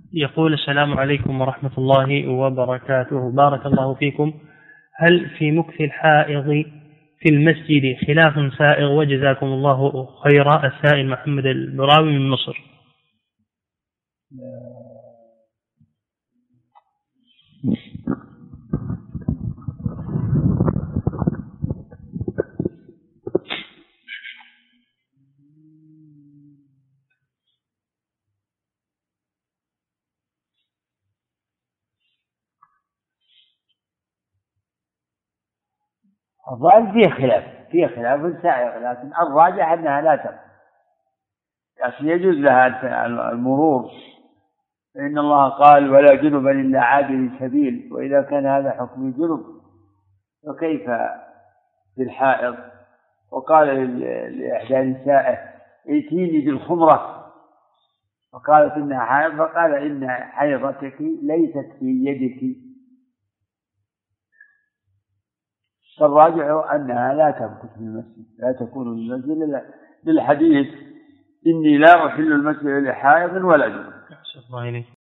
يقول: السلام عليكم ورحمة الله وبركاته. بارك الله فيكم. هل في مكث الحائض في المسجد خلاف سائغ؟ وجزاكم الله خيرا. السائل محمد البراوي من مصر. الظاهر فيه خلاف سائغ، لكن الراجح أنها لا تمكث، لكن يجوز لها المرور، فإن الله قال: ولا جنبا إلا عابر سبيل. وإذا كان هذا حكم الجنب فكيف بالحائض؟ وقال لإحدى نسائه: ائتيني بالخمرة، فقالت إنها حائض، فقال: إن حيضتك ليست في يدك. فالراجع أنها لا تمكث في المسجد، لا تكون في المسجد، للحديث: إني لا أحل المسجد لحائض ولا جنب.